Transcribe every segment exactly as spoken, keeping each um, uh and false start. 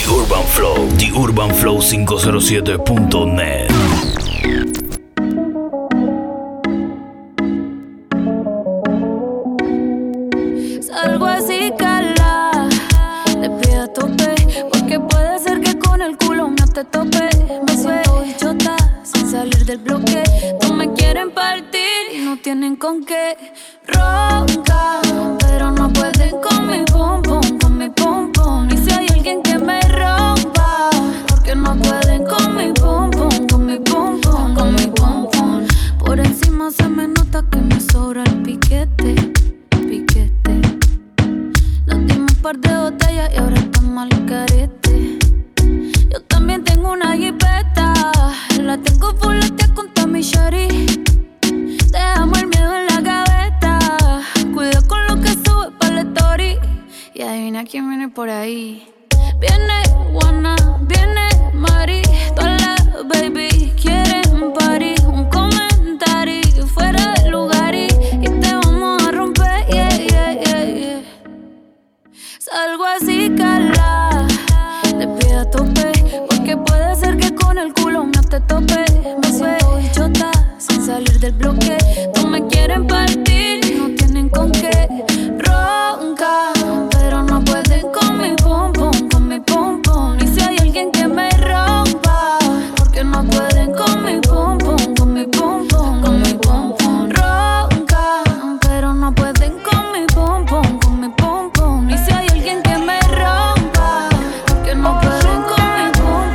The Urban Flow, The Urban Flow cinco cero siete punto net. Salgo así, cala, le pido a tope, porque puede ser que con el culo no te tope. Me siento bichota, sin salir del bloque. No me quieren partir y no tienen con qué. Ronca, pero no pueden con mi pum pum, con mi pum pum. Y si hay alguien que me rompa, porque no pueden con mi pum pum, con mi pum pum, con mi pum pum. Por encima se me nota que me sobra el piquete, piquete. Nos dimos un par de botellas y ahora estamos al carete. Yo también tengo una jipeta, la tengo fuletea con Tommy Shari. Dejamos el miedo en la gaveta, cuida con lo que sube pa' la story. Y adivina quién viene por ahí. Viene Juana, viene Mari, todas las baby quieren party. Un comentario fuera de lugar y, y te vamos a romper, yeah, yeah, yeah, yeah. Salgo así, cala, le pido a tope, porque puede ser que con el culo no te tope. Me siento bichota, sin salir del bloque. No me quieren partir, no tienen con qué. Ronca, pero no pueden con mi pum pum, con mi pum pum. Y si hay alguien que me rompa, porque no pueden con mi pum pum, con mi pum pum, con mi pum pum. Ronca, pero no pueden con mi pum pum, con mi pum pum. Y si hay alguien que me rompa, porque no pueden con mi pum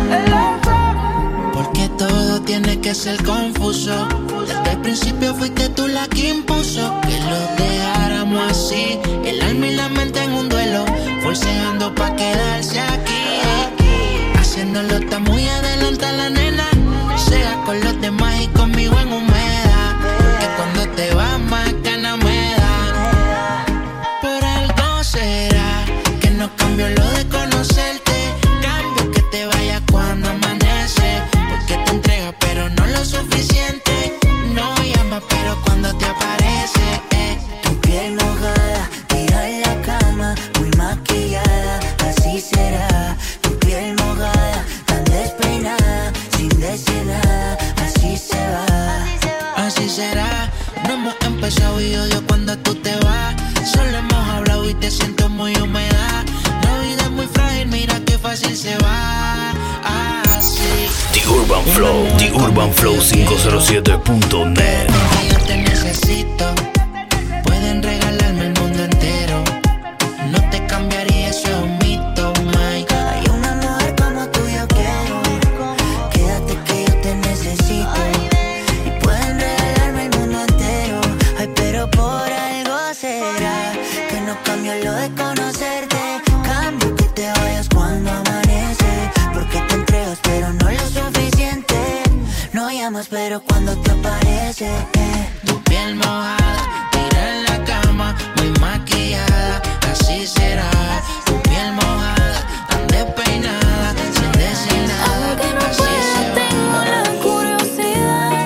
pum. Porque todo tiene que ser confuso. Desde el principio fuiste tú la que impuso que lo dejáramos así. El alma y la mente en un duelo, forceando pa' quedarse aquí. Haciéndolo está muy adelante la nena. Sea con los demás y conmigo en humedad. Que cuando te vas más ganas me da. Por algo será que no cambio lo de conocerte. Cambio que te vayas cuando amanece. Porque te entregas pero no lo suficiente. No llamas pero cuando te aparece, eh. Tu piel mojada, tira en la cama, muy maquillada, así será. Tu piel mojada, tan despeinada, sin decir nada, así se va. Así será, no hemos empezado y odio cuando tú te vas. Solo hemos hablado y te siento muy húmeda. La vida es muy frágil, mira qué fácil se va. Así. The Urban Flow, The Urban Flow cinco cero siete punto net. Yo te necesito, pueden regalarme el mundo entero. No te cambiaría, eso es un mito, Mike. Hay una mujer como tú yo quiero. Quédate que yo te necesito. Y pueden regalarme el mundo entero. Ay, pero por algo será que no cambio lo de conocerte. Cambio que te vayas cuando amanece. Porque te entregas pero no lo suficiente. No llamas pero cuando te aparece, eh. Tu piel mojada, tira en la cama, muy maquillada, así será. Tu piel mojada, tan despeinada, sin decir nada, Aunque no así pueda, se tengo va. la curiosidad.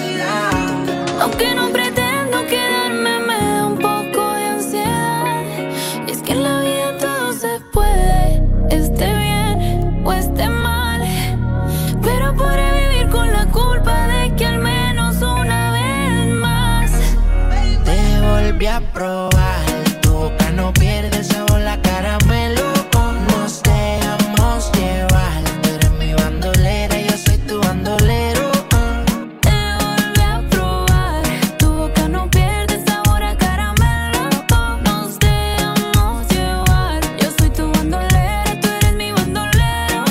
Aunque no pretendo quedarme, me da un poco de ansiedad. Y es que en la vida todo se puede, esté bien o esté mal. Pero podré vivir con la culpa de que al menos una vez más Te volví a probar, tu boca no pierde el sabor, la caramelo. Nos dejamos llevar, tú eres mi bandolera, yo soy tu bandolero. te volví a probar. Tu boca no pierde sabor a caramelo. Nos dejamos llevar. Yo soy tu bandolera, tú eres mi bandolero.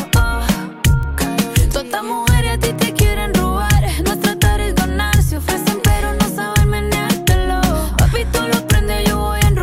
Todas estas mujeres a ti te quieren robar. No es tratar es ganar, se ofrecen pero no saben meneártelo. Papi, tú lo prendes, yo voy a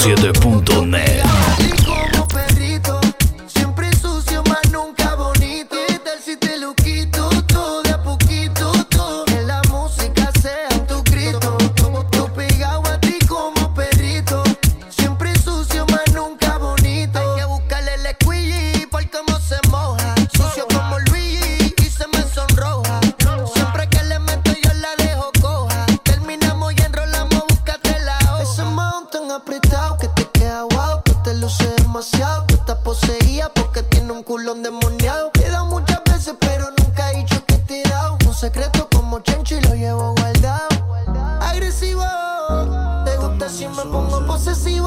siete punto net. Como perrito, siempre sucio, más nunca bonito. ¿Qué tal si te lo quito todo de a poquito? Todo. Que la música sea tu grito. Yo pegado a ti como perrito, siempre sucio, más nunca bonito. Hay que buscarle el squeegee por cómo se moja. Sucio como Luigi y se me sonroja. Siempre que le meto yo la dejo coja. Terminamos y enrolamos, búscate la hoja. Ese mount tan apretado que te queda guau, que te luce demasiado, que estás poseída porque tiene un culón demoniado. Te he dado muchas veces pero nunca he dicho que te he dado un secreto como Chencho y lo llevo guardado. Agresivo, te gusta si me pongo posesivo.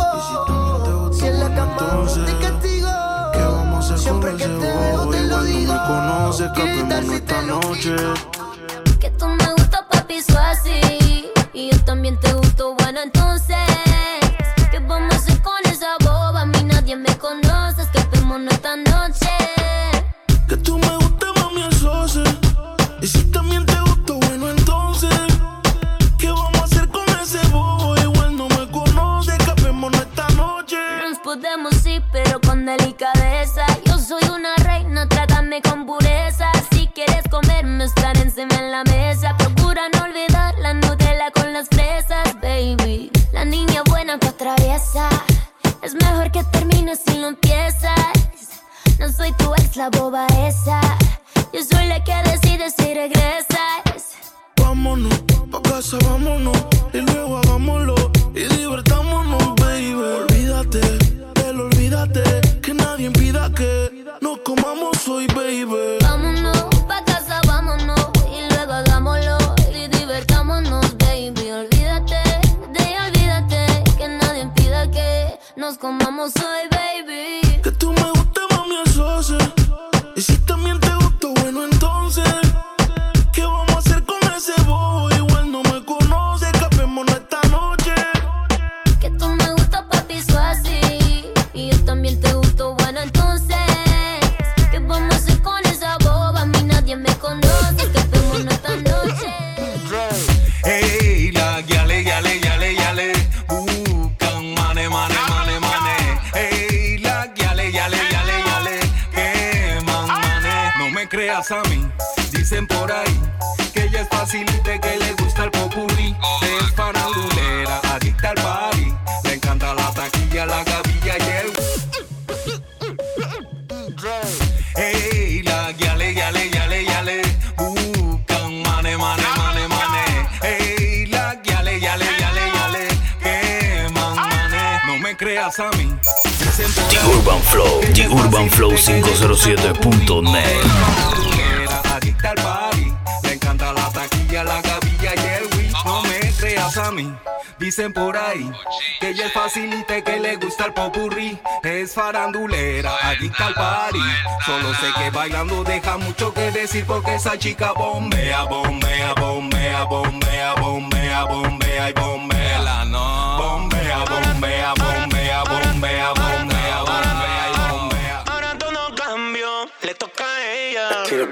Si en la cama te castigo, siempre que te veo te lo digo. ¿Qué tal si te lo quito? Que tú me gustas, papi, así. Y yo también te gusto, bueno, entonces ¿qué vamos a hacer con esa boba? A mí nadie me conoce, escapémonos esta noche. Que tú me gustas, mami, eso sé. Y si también te gusto, bueno, entonces ¿qué vamos a hacer con ese bobo? Igual no me conoce, escapémonos esta noche. Nos podemos ir, pero con delicadeza. Yo soy una reina, trátame con pureza. Si quieres comerme, estar encima en la mesa. Procura no olvidar la Nutella con las fresas, baby. La niña buena que atraviesa. Es mejor que termines si lo empiezas. No soy tu ex, la boba esa. Yo soy la que decide si regresas. Vámonos, pa' casa vámonos. Y luego hagámoslo y divertámonos, baby. Olvídate, del olvídate. Que nadie impida que nos comamos hoy, baby. Vámonos, pa' casa vámonos. Y luego hagámoslo y divertámonos, baby. Olvídate, de olvídate. Que nadie impida que nos comamos hoy, baby. Que tú me gustas, mami, eso sé. Y si también te gusto, bueno, entonces ¿qué vamos a hacer con ese bobo? Igual no me conoce, escapémonos esta noche. Que tú me gustas, papi, así. Y yo también te gusto, bueno, entonces ¿qué vamos a hacer con esa boba? A mí nadie me conoce, escapémonos esta noche. Hey, la guiale, guiale, guiale, guiale. Buscan mane, mane, mane, mane. Hey, la guiale, guiale, guiale, guiale. Queman mane. No me creas a mí, dicen por ahí que ella es facilite, que le gusta el popurrí. Es farandulera, adicta al party. Le encanta la taquilla, la gavilla y el... Hey, la guiale, guiale, guiale, guiale. Buscan mane, mane, mane, mane. Hey, la guiale, guiale, guiale, guiale. Queman mane. No me creas a mí, dicen por The ahí Urban Flow, The Urban Flow quinientos siete punto net. adicta al party, le encanta la taquilla, la gavilla y el weed. No me creas a mí, dicen por ahí que ella es facilite, que le gusta el popurrí. Es farandulera, adicta al party. Solo sé que bailando deja mucho que decir, porque esa chica bombea, bombea, bombea, bombea, bombea, bombea y bombea la no. Bombea, bombea, bombea, bombea, bombea, bombea y bombea. Ahora todo cambió, le toca a ella.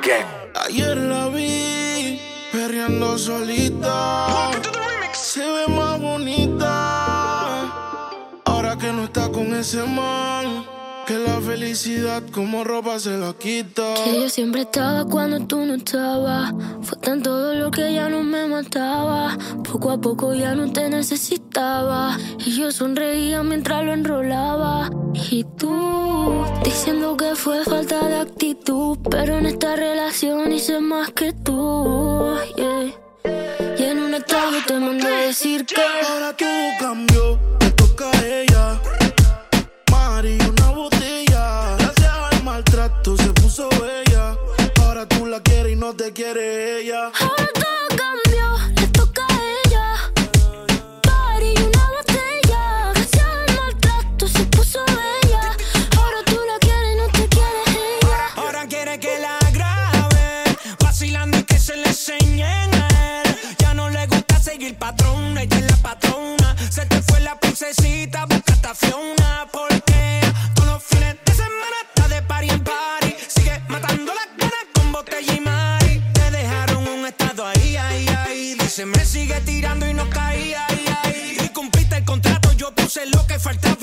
Ayer la vi perreando solita, se ve más bonita ahora que no está con ese man. Que la felicidad como ropa se la quita. Que yo siempre estaba cuando tú no estabas. Fue tan todo lo que ya no me mataba. Poco a poco ya no te necesitaba. Y yo sonreía mientras lo enrolaba. Y tú diciendo que fue falta de actitud, pero en esta relación hice más que tú, yeah. Y en un estado te mandé a decir que ahora todo cambió, le toca a ella. Mari, una botella. Gracias al maltrato se puso bella. Ahora tú la quieres y no te quiere ella. ahora todo cambió, le toca a ella. Party, una botella. Gracias al maltrato se puso bella. Ahora tú la quieres y no te quiere ella. Ahora quiere que la grabe, vacilando y que se le enseñen a él. Ya no le gusta seguir patrón, ella es la patrona. Se te fue la princesita, busca a Fiona. Porque todos los fines de semana está de party en party. Sigue matando las ganas con botella y mari. Te dejaron un estado ahí, ahí, ahí. Dice me sigue tirando y no caía, ahí, ahí. Y cumpliste el contrato, yo puse lo que faltaba.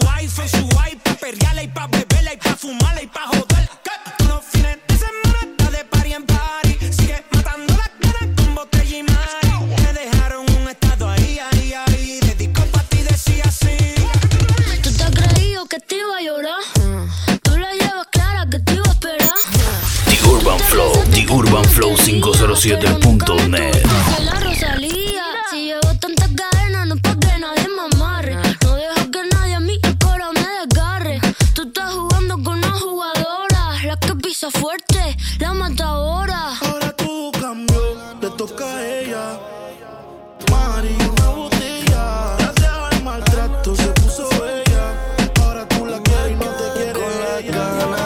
iPhone, su iPad, perrearla y pa' beberla y pa' fumarla y pa' joder. Todos los fines de semana está de party en party. Sigue matando las ganas con botella y mari. Me dejaron un estado ahí, ahí, ahí. Dedico pa' ti, decía así. Tú te has creído que te iba a llorar. Tú la llevas clara que te iba a esperar. The Urban Flow, The Urban Flow cinco cero siete punto net. La Rosalía, si llevo tantas cadenas no es pa' que nadie me amarre. No dejo que nadie a mí el coro me desgarre. Tú estás jugando con una jugadora, la que pisa fuerte, la matadora. Ahora todo cambió, le toca a ella. Mari, una botella. Gracias al maltrato se puso bella. Ahora tú la quieres y no te quieres con la gana.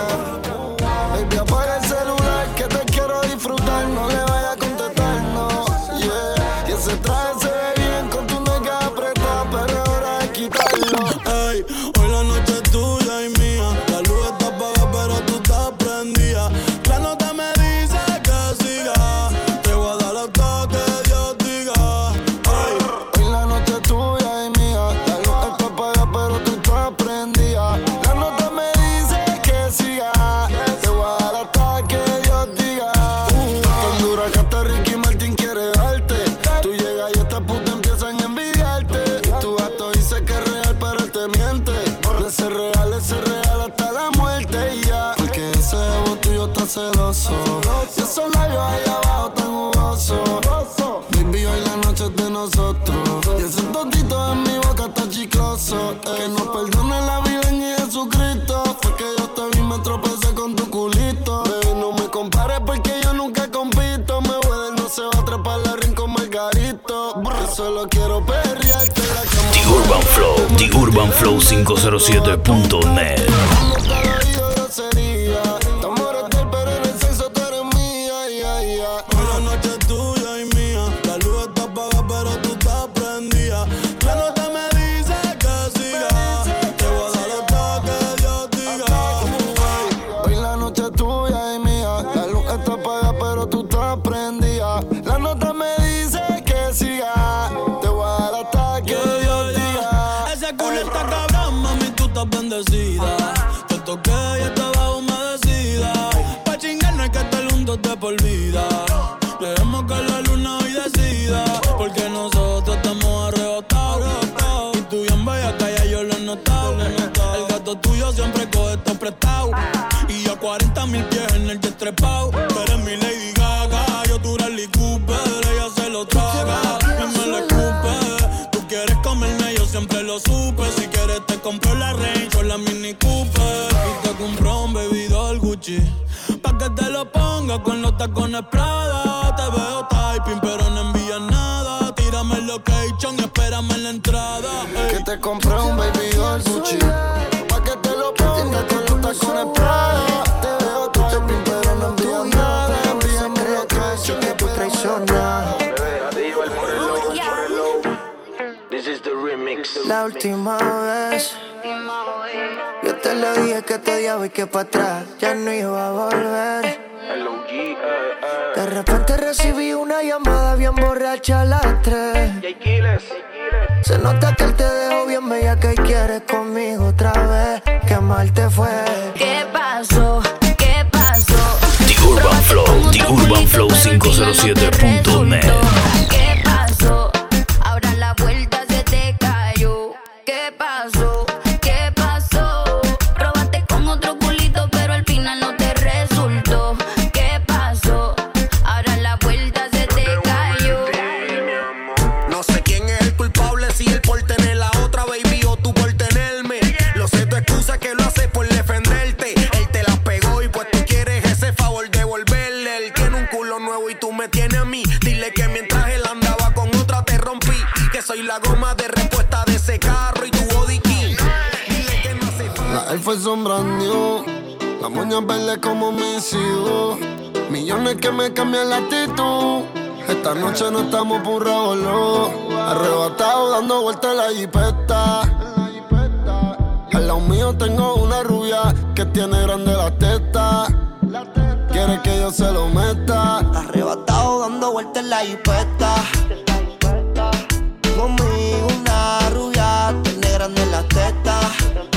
Baby, apaga el celular que te quiero disfrutar. No le vayas a contestar, no. Yeah. Y ese traje se ve bien con tu nega apretada, pero ahora es quitarlo. Ey, hoy la noche es tuya y mía. La luz está apagada, pero tú estás prendida. La nota me dice que siga. Te voy a dar hasta que Dios diga. Ey, Hoy la noche es tuya y mía. La luz está apagada, pero tú estás prendida. La nota me dice que siga. Te voy a dar hasta que Dios diga. Tan dura que hasta Ricky Martin quiere darte. Tú llegas y estas putas empiezan a envidiarte. Tu gato dice que es real, pero él te miente. De ser real, es ser real hasta la muerte y ya. Porque ese ego tuyo está celoso. Y esos labios ahí abajo tan jugosos. Baby, hoy la noche es de nosotros. Y ese tontito en mi boca está chicloso. Que nos perdone la vida en Jesucristo. Fue que yo te vi y me tropecé con tu culito. Baby, no me compares porque yo nunca compito. Me voy no se va a trepar la ring con Margarito. Yo solo quiero perrearte la cama. The Urban Flow, The Urban Flow cinco cero siete punto net. hoy la noche es tuya y mía. La luz está apagada, pero tú estás prendida. La nota me dice que siga. Te voy a dar hasta que Dios diga. Hoy la noche es tuya y mía. La luz está apagada, pero tú estás prendida. La nota me dice que siga. Te voy a dar hasta que Dios diga. Ese culo está cabrón, mami, tú estás bendecida. Te toqué y estaba humedecida. Pa' chingar no hay que estar juntos de por vida. Dejemos que la luna hoy decida. Porque nosotros estamos arrebatados. Y tú bien bella, calla, yo lo he notado. El gato tuyo siempre coge esto prestado. Y yo cuarenta mil pies en el jet trepado. Tú eres mi Lady Gaga, yo tu Rally Cooper. Ella se lo traga y me lo escupe. Tú quieres comerme, yo siempre lo supe. Si quieres te compro la Range o la Mini Cooper. Y te compro un bebidor Gucci pa' que te lo ponga con los tacones Prada. Te veo typing pero no envías nada. Tírame el location y espérame en la entrada. Ey. Que te compré un baby doll Gucci pa' que te lo pongas con los tacones Prada. Te veo typing pero no envías nada. Envíame el location que tú traicionas. La última vez yo te lo dije que te odiaba y que para atrás ya no iba a volver. De repente recibí una llamada bien borracha a las tres. Se nota que él te dejó bien bella que quieres conmigo otra vez. Qué mal te fue. ¿Qué pasó? ¿Qué pasó? The Urban Flow, The Urban Flow cinco cero siete punto net. ¿Qué pasó? Ahora la vuelta se te cayó. ¿Qué pasó? ¿Qué pasó? Probaste con otro culito, pero al final no te resultó. ¿Qué pasó? Ahora la vuelta se te cayó. No sé quién es el culpable, si él por tener la otra, baby, o tú por tenerme. Lo sé, tu excusa que lo hace por defenderte. Él te las pegó y pues tú quieres ese favor devolverle. Él tiene un culo nuevo y tú me tienes a mí. Dile que mientras él andaba con otra te rompí. Que soy la goma de respuesta de ese carro y tu body key. Dile que no hace falta. La Air Force son brand new. Las moñas verdes como mis hijos. Millones que me cambian la actitud. Esta noche no estamos por revolú. Arrebatado dando vueltas en la jipeta. Al lado mío tengo una rubia que tiene grande la teta. Quiere que yo se lo meta. Arrebatado dando vueltas en la jipeta. Conmigo una rubia tiene grande la teta.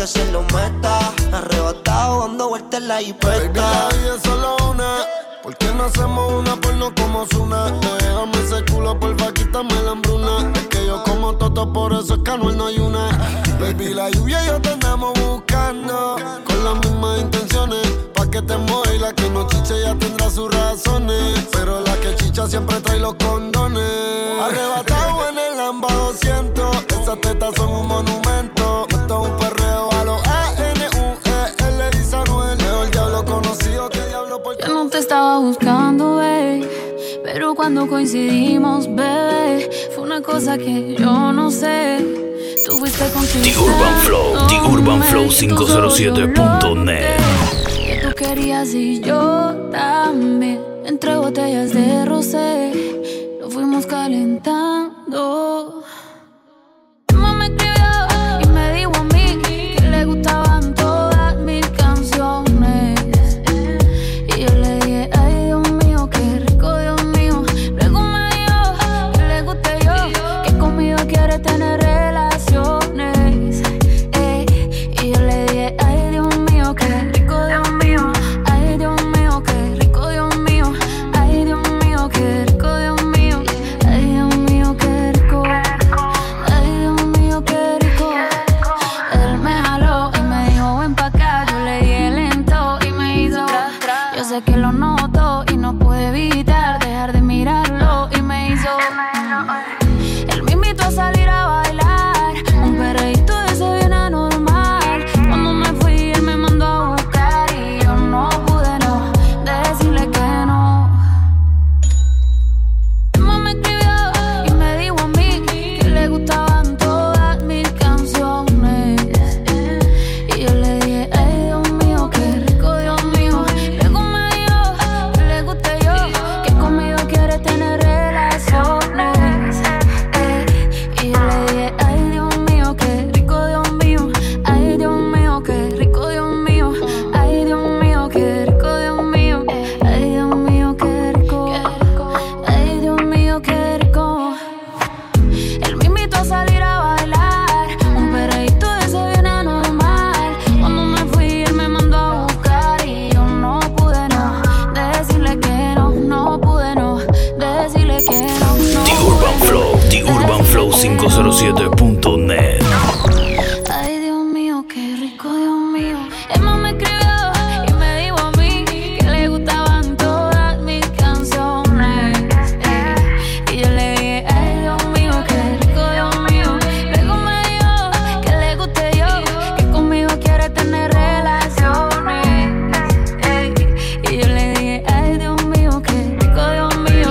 que se lo meta. Arrebatado dando vueltas en la hipeta. Baby, la vida es solo una. ¿Por qué no hacemos una porno como Zuna? Déjame ese culo, porfa, quítame la hambruna. Es que yo como toto, por eso es que Anuel no hay una. Baby, la lluvia y yo te andamos buscando con las mismas intenciones. Pa' que te mueva y la que no chiche ya tendrá sus razones. Pero la que chicha siempre trae los condones. Arrebatado en el Lamba doscientos. Esas tetas son un monumento. Esto es un perreo a los A N U E L. Dice Anuel, mejor diablo conocido que diablo por... Yo no te estaba buscando, babe, pero cuando coincidimos, bebé, fue una cosa que yo no sé. Tú fuiste conquistando The Urban Flow, The Urban Flow cinco cero siete punto net. Que tú querías y yo también. Entre botellas de rosé lo fuimos calentando. Mamá me escribió y me dijo a mí que le gustaban todas mis canciones. Y yo le dije, ay Dios mío, qué rico, Dios mío. Luego me dijo que le guste yo, que conmigo quiere tener relaciones. eh. Y yo le dije, ay Dios mío, qué rico, Dios mío. Ay Dios mío, qué rico, Dios mío. Ay Dios mío, qué rico, Dios mío. Ay Dios mío, qué rico. Ay Dios mío, qué rico. Él me jaló y me dijo, ven pa' acá. Yo le dije lento y me hizo. Yo sé que lo noto y no puedo evitar dejar de mirarlo. Y me hizo. Él me invitó a salir a bailar, un perreíto de ese bien anormal. Cuando me fui él me mandó a buscar y yo no pude no decirle que no. Mamá me escribió y me dijo a mí que le gustaban todas mis canciones. Y yo le dije, ay Dios mío, qué rico, Dios mío. Luego me dijo que le guste yo, que conmigo quiere tener relaciones. eh. Y yo le dije, ay Dios mío, qué rico, Dios mío. Ay Dios mío, qué rico, Dios mío. Ay Dios mío, qué rico, Dios mío. Ay Dios mío, qué rico. Ay Dios mío, qué rico. Él me invitó a salir a bailar, un perreíto de ese bien anormal. Cuando me fui él me mandó a buscar y yo no pude no decirle que no, no pude no decirle que no, no The Urban pude, Flow, The Urban Flow cinco cero siete punto net. Ay Dios mío, qué rico, Dios mío. Emma me escribió y me dijo a mí que le gustaban todas mis canciones. eh. Y yo le dije, ay Dios mío, qué rico, Dios mío. Luego me dijo que le guste yo, que conmigo quiere tener relaciones. eh. Y yo le dije, ay Dios mío, qué rico, Dios mío.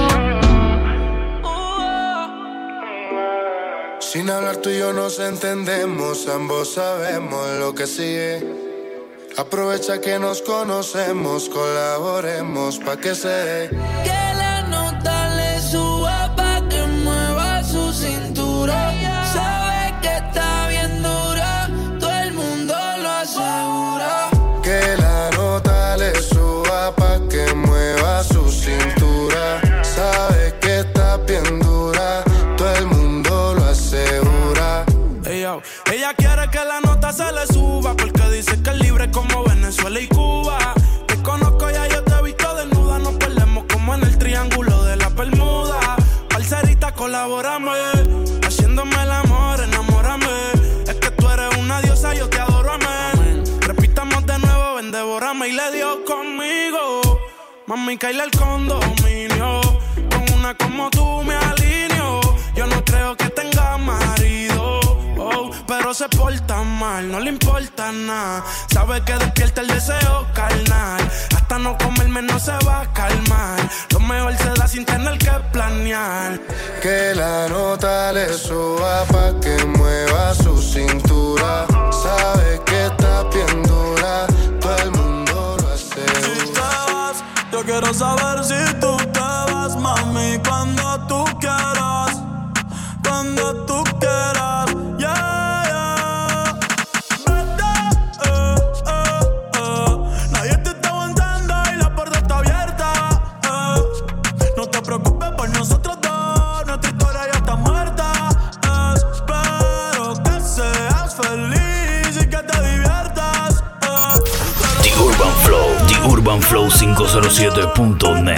Sin hablar tú y yo nos entendemos, ambos sabemos lo que sigue. Aprovecha que nos conocemos, colaboremos pa' que se dé. Que la nota le suba pa' que mueva su cintura. Sabe que está bien dura, todo el mundo lo asegura. Que la nota le suba pa' que mueva su cintura. Sabe que está bien dura, todo el mundo lo asegura. Ey, yo. Ella quiere que la nota se le suba porque dice que es libre como Venezuela y Cuba. Te conozco ya, yo te he visto desnuda. Nos perdemos como en el triángulo de la Bermuda. Parcerita, colabórame, haciéndome el amor, enamórame. Es que tú eres una diosa, yo te adoro, amén. Repitamos de nuevo, ven, devórame y le dio conmigo. Mami, caíle el condominio. Con una como tú me alineo. Yo no creo que tenga marido, oh, pero se porta mal, no le importa nada. Sabe que despierta el deseo carnal. Hasta no comerme no se va a calmar. Lo mejor se da sin tener que planear. Que la nota le suba pa' que mueva su cintura. Sabe que está bien dura, todo el mundo lo asegura. Si te vas, yo quiero saber si tú te vas, mami, cuando tú quieras. Cuando tú quieras, yeah, yeah. Vete, eh, eh, eh. Nadie te está aguantando y la puerta está abierta, eh. No te preocupes por nosotros dos, nuestra historia ya está muerta. Espero que seas feliz y que te diviertas. Flow cinco cero siete punto net.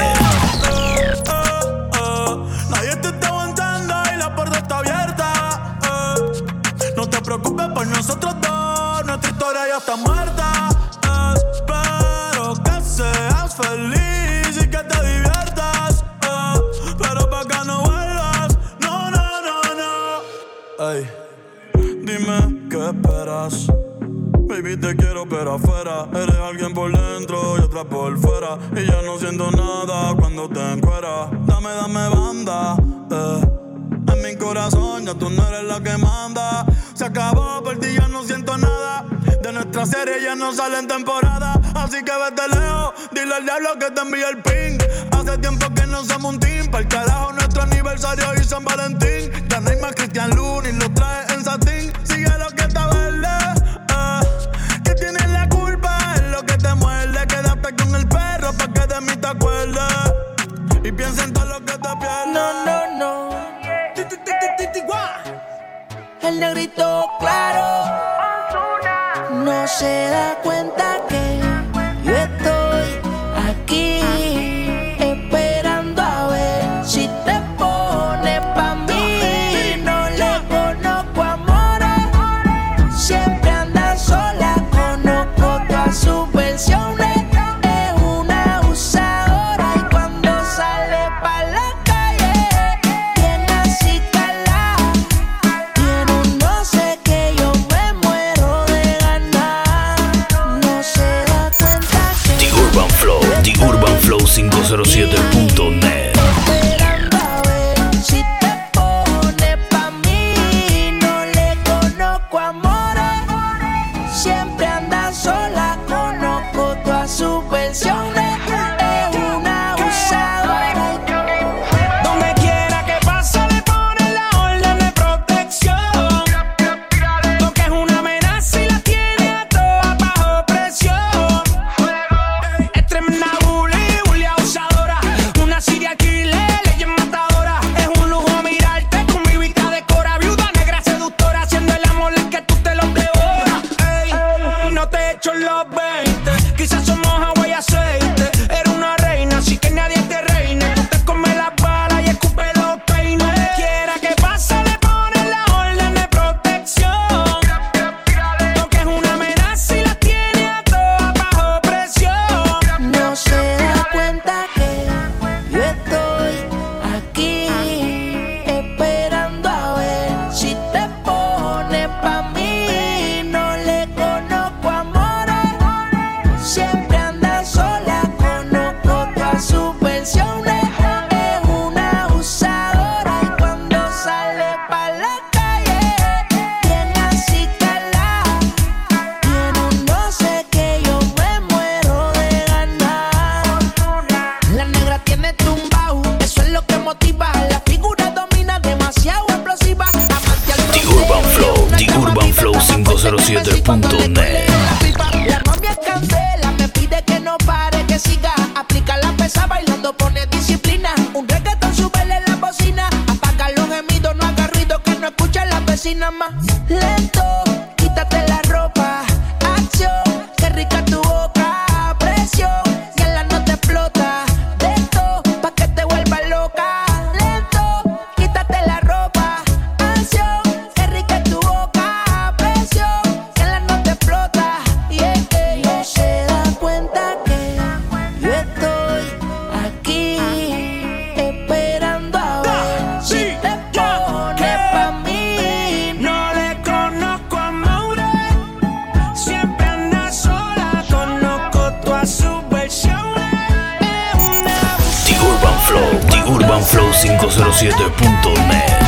Nadie te está aguantando y la puerta está abierta. Eh. No te preocupes por nosotros dos, nuestra historia ya está muerta. Eh. Espero que seas feliz y que te diviertas. Eh. Pero pa' que no vuelvas, no, no, no, no. Ey, dime qué esperas. Baby, te quiero pero afuera. Eres alguien por dentro y otra por fuera. Y ya no siento nada cuando te encueras. Dame, dame banda, eh. En mi corazón ya tú no eres la que manda. Se acabó, por ti ya no siento nada. De nuestra serie ya no sale en temporada. Así que vete lejos, dile al diablo que te envíe el ping. Hace tiempo que no somos un team. Pa'l carajo nuestro aniversario y San Valentín. Ya no hay más Cristian Luna y lo trae en satín. Sigue lo que está verde. Tienes la culpa, es lo que te muerde. Quédate con el perro pa' que de mí te acuerdes. Y piensa en todo lo que te pierdes. No, no, no. El negrito claro no se da cuenta que yo estoy aquí esperando a ver si te pones pa' mí. No le conozco amores, siempre anda sola. Sus versiones, es una abusadora y cuando sale pa' la calle tiene así calada. Tiene un no sé que yo me muero de ganar. No se da cuenta que The Urban Flow, The Urban Flow cinco cero siete punto net. esperando a ver si te pones pa' mí. No le conozco amores, siempre anda sola. Conozco todas sus versiones, es una abusadora. Donde quiera que pase le ponen la orden de protección. Porque es una amenaza y la tiene a todas bajo presión. Es tremenda bully, bully abusadora. Una serial killer, ley matadora. Es un lujo mirarte con mi vista de cora. Viuda negra seductora, haciendo el amor es que tú te lo devoras. Ey, no te echo los veinte, quizás somos agua y aceite. Eres una reina, así que nadie te reine. Tú te comes las balas y escupes los peines. Quiera que pase le ponen la orden de protección. Porque es una amenaza y la tiene a todas bajo presión. No se da cuenta que yo estoy aquí esperando a ver si te pones pa' mí. No le conozco amores, siempre anda sola. Conozco todas sus versiones, es una abusadora y cuando sale pa' la calle tiene así calada. Tiene un no sé que yo me muero de ganar. La negra tiene tumbao, eso es lo que motiva. La figura domina, demasiado explosiva. Amante al The Urban Flow, The Urban Flow cinco cero siete punto net. La novia es candela, me pide que no pare, que siga. Aplica la pesa bailando, pone disciplina. Un reggaetón, súbele la bocina. Apaga los gemidos, no haga ruido, que no escucha la vecina más. Lento, quítate la ropa. Acción, qué rica tu boca. Presión, y en la no te explota. De esto, pa' que te vuelva loca. Lento, quítate la ropa. Acción, qué rica tu boca. Presión, que en la no te explota. Y es que no se da cuenta que yo estoy aquí esperando a ver si te pones pa' mí. No le conozco amores, siempre anda sola. Conozco todas sus versiones, es una The Urban Flow, The Urban Flow cinco cero siete punto net.